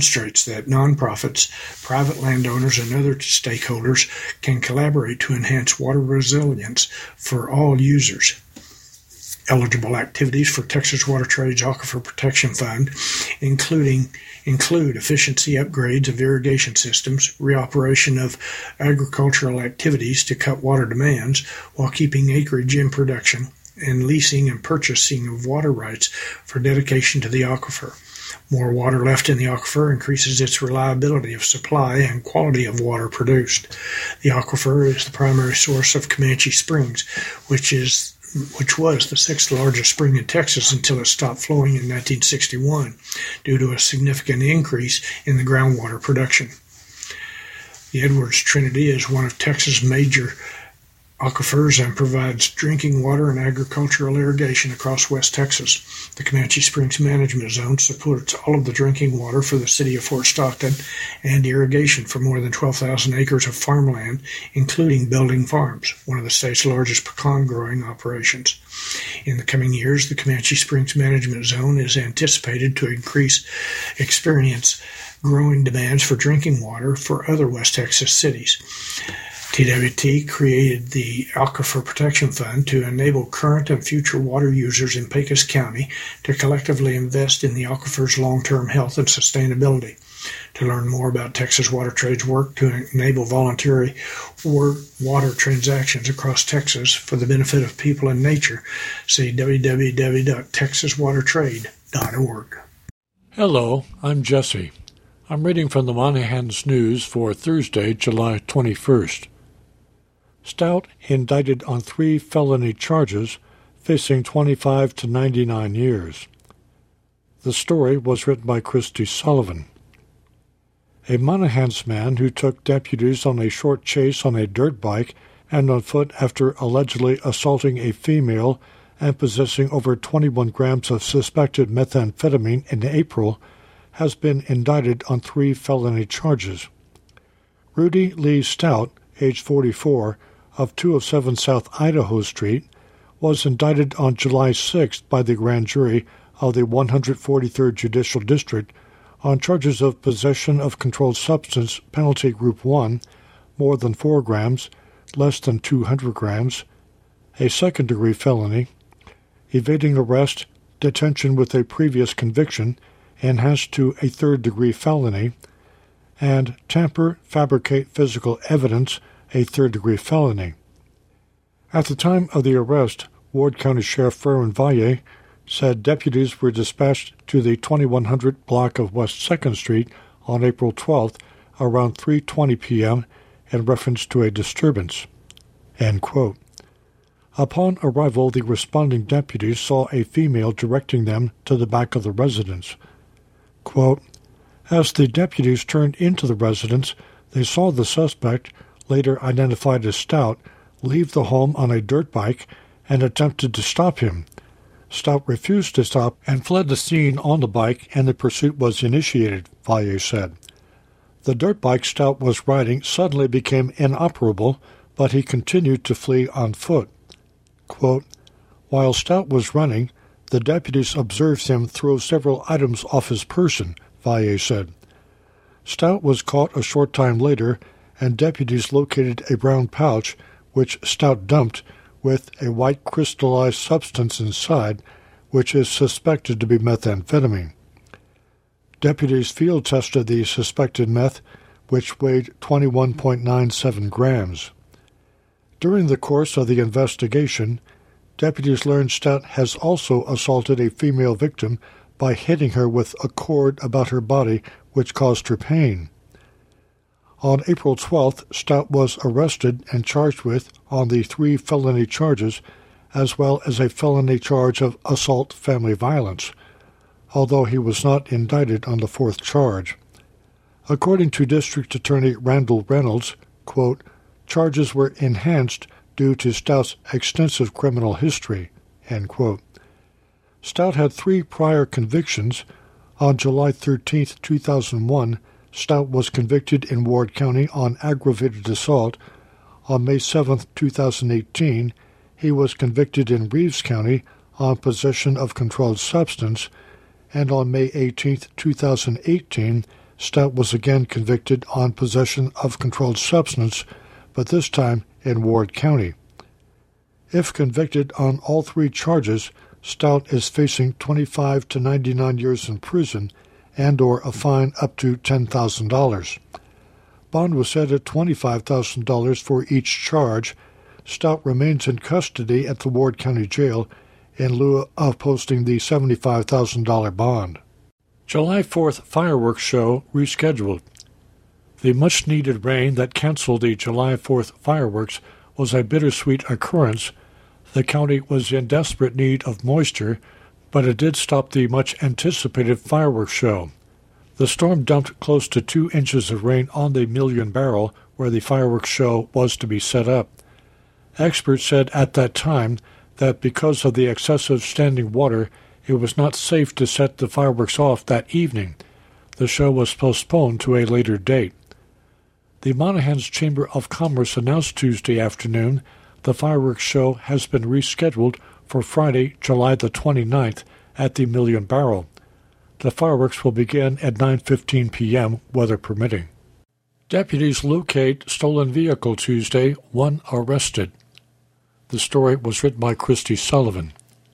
private landowners, and other stakeholders can collaborate to enhance water resilience for all users. Eligible activities for Texas Water Trade's Aquifer Protection Fund include efficiency upgrades of irrigation systems, reoperation of agricultural activities to cut water demands while keeping acreage in production, and leasing and purchasing of water rights for dedication to the aquifer. More water left in the aquifer increases its reliability of supply and quality of water produced. The aquifer is the primary source of Comanche Springs, which was the sixth largest spring in Texas until it stopped flowing in 1961 due to a significant increase in the groundwater production. The Edwards Trinity is one of Texas' major aquifers and provides drinking water and agricultural irrigation across West Texas. The Comanche Springs Management Zone supports all of the drinking water for the city of Fort Stockton and irrigation for more than 12,000 acres of farmland, including Belding Farms, one of the state's largest pecan growing operations. In the coming years, the Comanche Springs Management Zone is anticipated to experience growing demands for drinking water for other West Texas cities. TWT created the Aquifer Protection Fund to enable current and future water users in Pecos County to collectively invest in the aquifer's long-term health and sustainability. To learn more about Texas Water Trade's work to enable voluntary water transactions across Texas for the benefit of people and nature, see www.texaswatertrade.org. Hello, I'm Jesse. I'm reading from the Monahans News for Thursday, July 21st. Stout indicted on 3 felony charges, facing 25 to 99 years. The story was written by Christy Sullivan. A Monahans man who took deputies on a short chase on a dirt bike and on foot after allegedly assaulting a female and possessing over 21 grams of suspected methamphetamine in April has been indicted on 3 felony charges. Rudy Lee Stout, age 44, of 207 South Idaho Street, was indicted on July 6th by the grand jury of the 143rd Judicial District on charges of possession of controlled substance, penalty group 1, more than 4 grams, less than 200 grams, a second-degree felony, evading arrest, detention with a previous conviction, enhanced to a third-degree felony, and tamper, fabricate physical evidence, a third-degree felony. At the time of the arrest, Ward County Sheriff Ferrin Valle said deputies were dispatched to the 2100 block of West 2nd Street on April 12th around 3:20 p.m. in reference to a disturbance. End quote. Upon arrival, the responding deputies saw a female directing them to the back of the residence. Quote, as the deputies turned into the residence, they saw the suspect, later identified as Stout, leave the home on a dirt bike and attempted to stop him. Stout refused to stop and fled the scene on the bike, and the pursuit was initiated, Valle said. The dirt bike Stout was riding suddenly became inoperable, but he continued to flee on foot. Quote, while Stout was running, the deputies observed him throw several items off his person, Valle said. Stout was caught a short time later, and deputies located a brown pouch, which Stout dumped, with a white crystallized substance inside, which is suspected to be methamphetamine. Deputies field tested the suspected meth, which weighed 21.97 grams. During the course of the investigation, deputies learned Stout has also assaulted a female victim by hitting her with a cord about her body, which caused her pain. On April 12th, Stout was arrested and charged with on the 3 felony charges, as well as a felony charge of assault family violence, although he was not indicted on the 4th charge. According to District Attorney Randall Reynolds, quote, charges were enhanced due to Stout's extensive criminal history, end quote. Stout had 3 prior convictions. On July 13, 2001, Stout was convicted in Ward County on aggravated assault. On May 7, 2018, he was convicted in Reeves County on possession of controlled substance, and on May 18, 2018, Stout was again convicted on possession of controlled substance, but this time in Ward County. If convicted on all 3 charges, Stout is facing 25 to 99 years in prison and or a fine up to $10,000. Bond was set at $25,000 for each charge. Stout remains in custody at the Ward County Jail in lieu of posting the $75,000 bond. July 4th fireworks show rescheduled. The much-needed rain that canceled the July 4th fireworks was a bittersweet occurrence. The county was in desperate need of moisture, but it did stop the much-anticipated fireworks show. The storm dumped close to 2 inches of rain on the Million Barrel, where the fireworks show was to be set up. Experts said at that time that because of the excessive standing water, it was not safe to set the fireworks off that evening. The show was postponed to a later date. The Monahans Chamber of Commerce announced Tuesday afternoon the fireworks show has been rescheduled for Friday, July the 29th at the Million Barrel. The fireworks will begin at 9:15 p.m., weather permitting. Deputies locate stolen vehicle Tuesday, 1 arrested. The story was written by Christy Sullivan.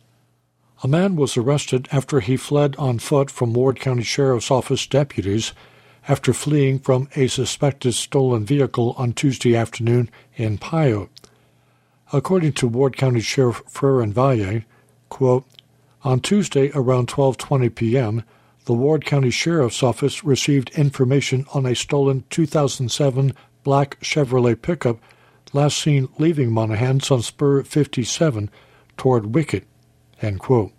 A man was arrested after he fled on foot from Ward County Sheriff's Office deputies after fleeing from a suspected stolen vehicle on Tuesday afternoon in Pyote. According to Ward County Sheriff Ferrin Valle, quote, on Tuesday around 12:20 p.m., the Ward County Sheriff's Office received information on a stolen 2007 black Chevrolet pickup last seen leaving Monahans on Spur 57 toward Wicket, end quote.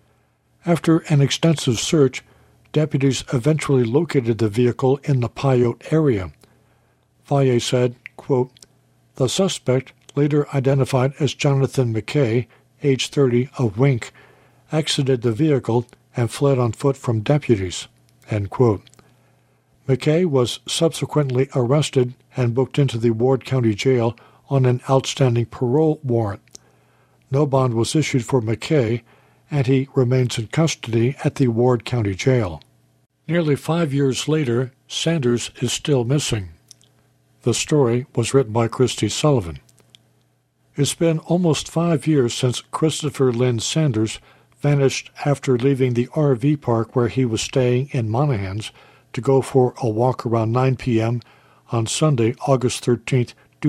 After an extensive search, deputies eventually located the vehicle in the Pyote area. Valle said, quote, the suspect, later identified as Jonathan McKay, age 30, of Wink, exited the vehicle and fled on foot from deputies, end quote. McKay was subsequently arrested and booked into the Ward County Jail on an outstanding parole warrant. No bond was issued for McKay, and he remains in custody at the Ward County Jail. Nearly 5 years later, Sanders is still missing. The story was written by Christy Sullivan. It's been almost 5 years since Christopher Lynn Sanders, vanished after leaving the RV park where he was staying in Monahans to go for a walk around 9 p.m. on Sunday, August 13,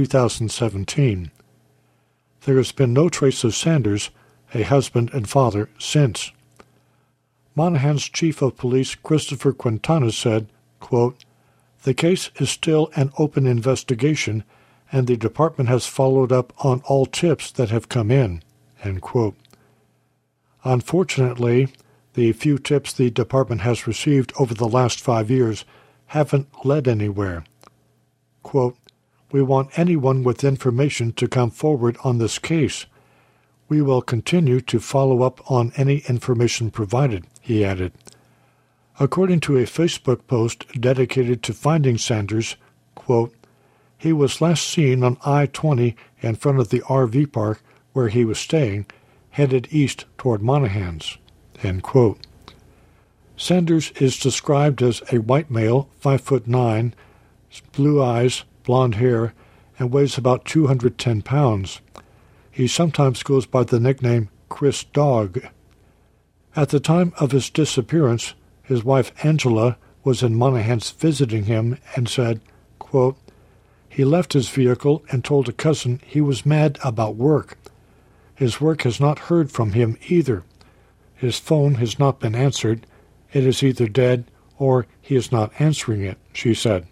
2017. There has been no trace of Sanders, a husband and father, since. Monahans Chief of Police Christopher Quintana said, quote, "The case is still an open investigation, and the department has followed up on all tips that have come in." End quote. Unfortunately, the few tips the department has received over the last 5 years haven't led anywhere. Quote, "We want anyone with information to come forward on this case. We will continue to follow up on any information provided," he added. According to a Facebook post dedicated to finding Sanders, quote, "He was last seen on I-20 in front of the RV park where he was staying, headed east toward Monahans." End quote. Sanders is described as a white male, 5'9", blue eyes, blonde hair, and weighs about 210 pounds. He sometimes goes by the nickname Chris Dog. At the time of his disappearance, his wife Angela was in Monahans visiting him and said, quote, "He left his vehicle and told a cousin he was mad about work. His work has not heard from him either. His phone has not been answered. It is either dead or he is not answering it," she said.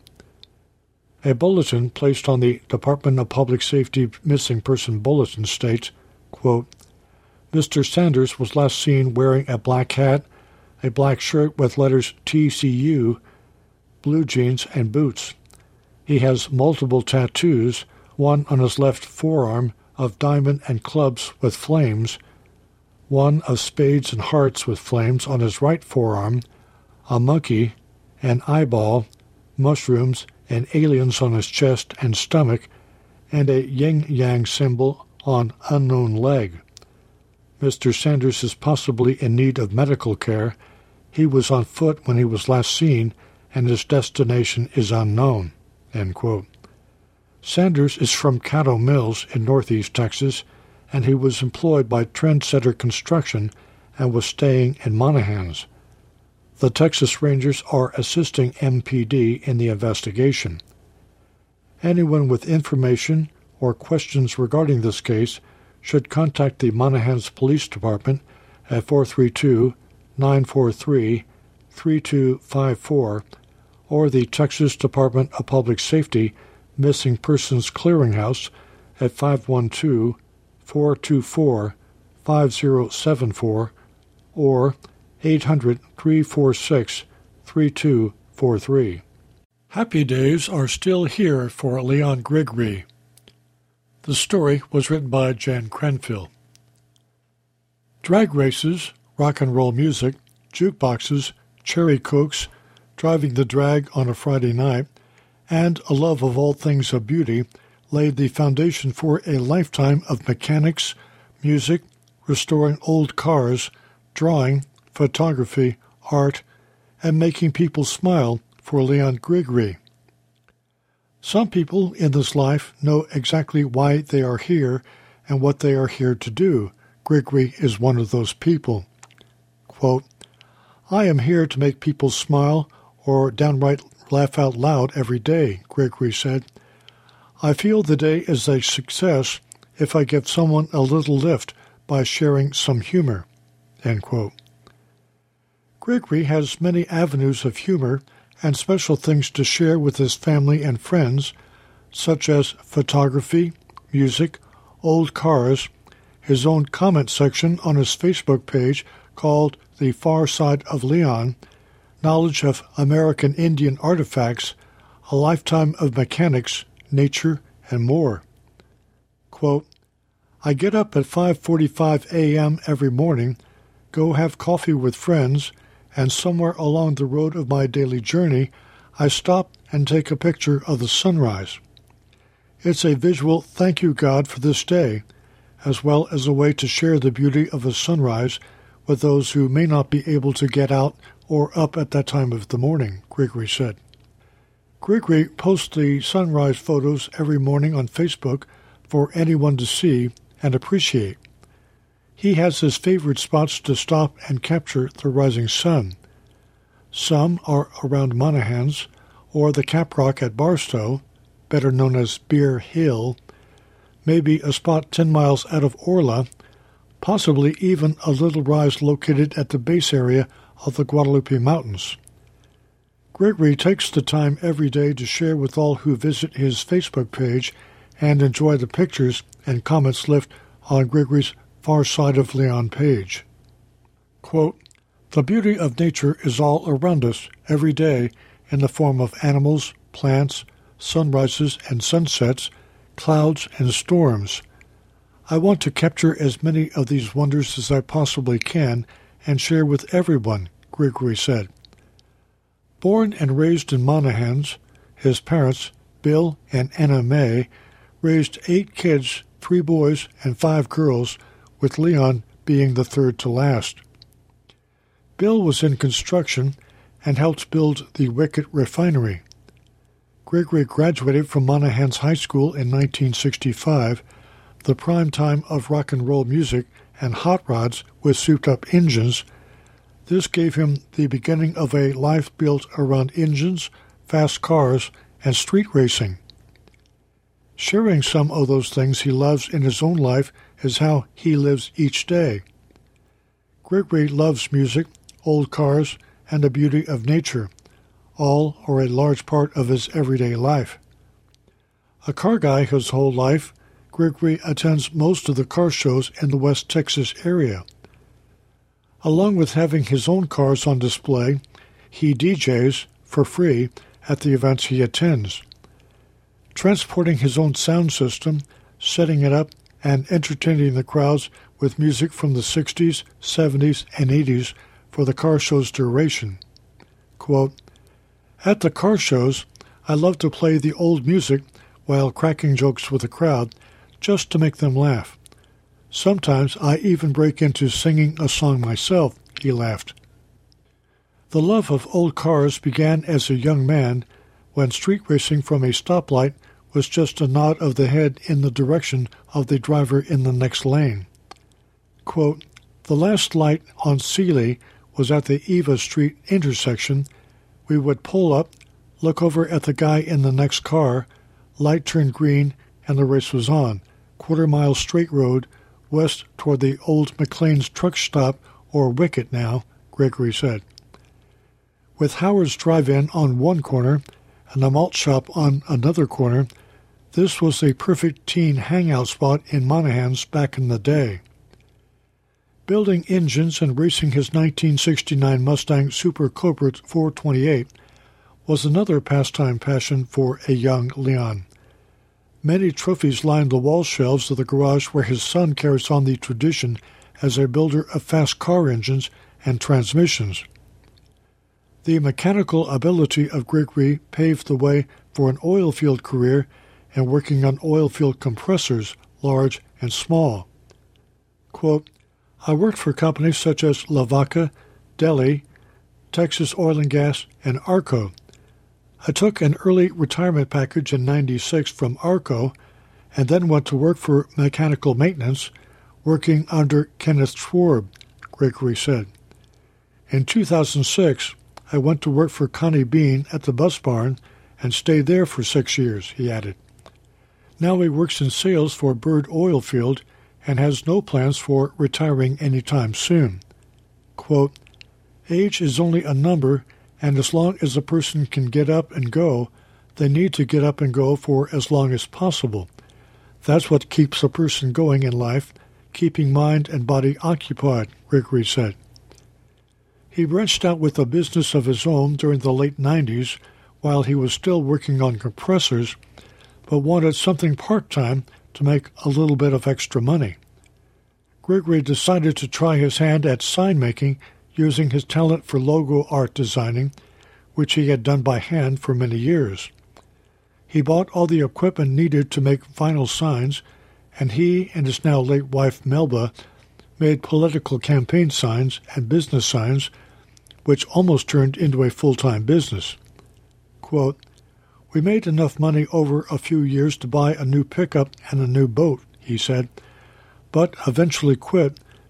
A bulletin placed on the Department of Public Safety Missing Person Bulletin states, quote, "Mr. Sanders was last seen wearing a black hat, a black shirt with letters TCU, blue jeans, and boots. He has multiple tattoos, one on his left forearm of diamond and clubs with flames, one of spades and hearts with flames on his right forearm, a monkey, an eyeball, mushrooms, and aliens on his chest and stomach, and a yin-yang symbol on unknown leg. Mr. Sanders is possibly in need of medical care. He was on foot when he was last seen, and his destination is unknown." End quote. Sanders is from Caddo Mills in northeast Texas, and he was employed by Trendsetter Construction and was staying in Monahans. The Texas Rangers are assisting MPD in the investigation. Anyone with information or questions regarding this case should contact the Monahans Police Department at 432-943-3254 or the Texas Department of Public Safety Missing Persons Clearinghouse at 512-424-5074 or 800-346-3243. Happy days are still here for Leon Grigory. The story was written by Jan Cranfield. Drag races, rock and roll music, jukeboxes, cherry cokes, driving the drag on a Friday night, and a love of all things of beauty laid the foundation for a lifetime of mechanics, music, restoring old cars, drawing, photography, art, and making people smile for Leon Grigory. Some people in this life know exactly why they are here and what they are here to do. Grigory is one of those people. Quote, "I am here to make people smile or downright laugh out loud every day," Grigory said. "I feel the day is a success if I give someone a little lift by sharing some humor." End quote. Grigory has many avenues of humor and special things to share with his family and friends, such as photography, music, old cars, his own comment section on his Facebook page called The Far Side of Leon, knowledge of American Indian artifacts, a lifetime of mechanics, nature, and more. Quote, "I get up at 5:45 a.m. every morning, go have coffee with friends, and somewhere along the road of my daily journey, I stop and take a picture of the sunrise. It's a visual thank you, God, for this day, as well as a way to share the beauty of a sunrise with those who may not be able to get out or up at that time of the morning," Grigory said. Grigory posts the sunrise photos every morning on Facebook for anyone to see and appreciate. He has his favorite spots to stop and capture the rising sun. Some are around Monahans or the Caprock at Barstow, better known as Beer Hill, maybe a spot 10 miles out of Orla, possibly even a little rise located at the base area of the Guadalupe Mountains. Gregory takes the time every day to share with all who visit his Facebook page and enjoy the pictures and comments left on Gregory's Far Side of Leon page. Quote, "The beauty of nature is all around us every day in the form of animals, plants, sunrises and sunsets, clouds and storms. I want to capture as many of these wonders as I possibly can and share with everyone," Gregory said. Born and raised in Monahans, his parents, Bill and Anna Mae, raised 8 kids, 3 boys and 5 girls, with Leon being the third to last. Bill was in construction and helped build the Wickett refinery. Gregory graduated from Monahans High School in 1965, the prime time of rock and roll music and hot rods with souped-up engines. This gave him the beginning of a life built around engines, fast cars, and street racing. Sharing some of those things he loves in his own life is how he lives each day. Gregory loves music, old cars, and the beauty of nature. All are a large part of his everyday life. A car guy his whole life, Gregory attends most of the car shows in the West Texas area. Along with having his own cars on display, he DJs for free at the events he attends. Transporting his own sound system, setting it up, and entertaining the crowds with music from the 60s, 70s, and 80s for the car show's duration. Quote, "At the car shows, I love to play the old music while cracking jokes with the crowd, just to make them laugh. Sometimes I even break into singing a song myself," he laughed. The love of old cars began as a young man when street racing from a stoplight was just a nod of the head in the direction of the driver in the next lane. Quote, "The last light on Seeley was at the Eva Street intersection. We would pull up, look over at the guy in the next car, light turned green, and the race was on. Quarter-mile straight road, west toward the old McLean's truck stop, or Wickett now," Gregory said. With Howard's Drive-In on one corner and the malt shop on another corner, this was a perfect teen hangout spot in Monahans back in the day. Building engines and racing his 1969 Mustang Super Cobra 428 was another pastime passion for a young Leon. Many trophies lined the wall shelves of the garage where his son carries on the tradition as a builder of fast car engines and transmissions. The mechanical ability of Gregory paved the way for an oil field career and working on oil field compressors, large and small. Quote, "I worked for companies such as Lavaca, Delhi, Texas Oil and Gas, and Arco. I took an early retirement package in '96 from Arco and then went to work for mechanical maintenance, working under Kenneth Schwarb," Gregory said. In 2006, I went to work for Connie Bean at the bus barn and stayed there for 6 years, he added. Now he works in sales for Bird Oil Field and has no plans for retiring anytime soon. Quote, "Age is only a number, and as long as a person can get up and go, they need to get up and go for as long as possible. That's what keeps a person going in life, keeping mind and body occupied," Gregory said. He branched out with a business of his own during the late 90s while he was still working on compressors, but wanted something part-time to make a little bit of extra money. Gregory decided to try his hand at sign-making using his talent for logo art designing, which he had done by hand for many years. He bought all the equipment needed to make vinyl signs, and he and his now late wife Melba made political campaign signs and business signs, which almost turned into a full-time business. Quote, "We made enough money over a few years to buy a new pickup and a new boat," he said, "but eventually quit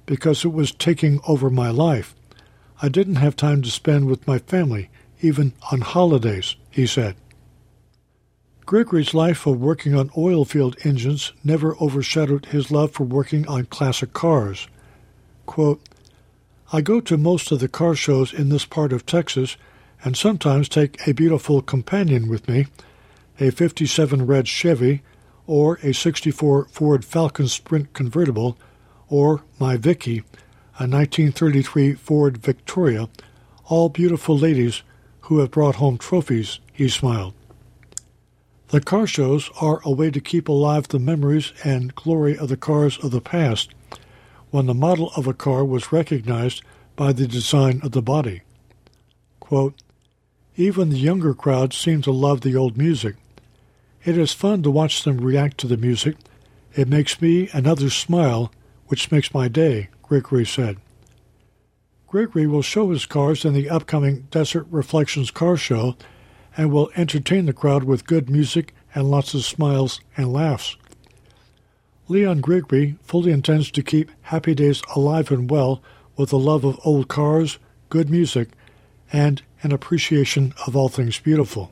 because it was taking over my life. I didn't have time to spend with my family, even on holidays, he said. Gregory's life of working on oil field engines never overshadowed his love for working on classic cars. Quote, I go to most of the car shows in this part of Texas and sometimes take a beautiful companion with me, a 57 red Chevy, or a 64 Ford Falcon Sprint convertible, or my Vicky, a 1933 Ford Victoria, all beautiful ladies who have brought home trophies, he smiled. The car shows are a way to keep alive the memories and glory of the cars of the past, when the model of a car was recognized by the design of the body. Quote, even the younger crowd seem to love the old music. It is fun to watch them react to the music. It makes me and others smile, which makes my day, Gregory said. Gregory will show his cars in the upcoming Desert Reflections Car Show and will entertain the crowd with good music and lots of smiles and laughs. Leon Gregory fully intends to keep Happy Days alive and well with a love of old cars, good music, and an appreciation of all things beautiful.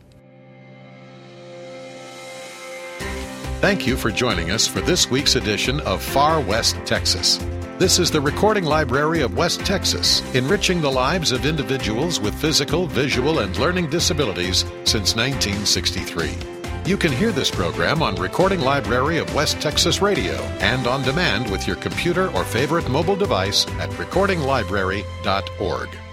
Thank you for joining us for this week's edition of Far West Texas. This is the Recording Library of West Texas, enriching the lives of individuals with physical, visual, and learning disabilities since 1963. You can hear this program on Recording Library of West Texas Radio and on demand with your computer or favorite mobile device at recordinglibrary.org.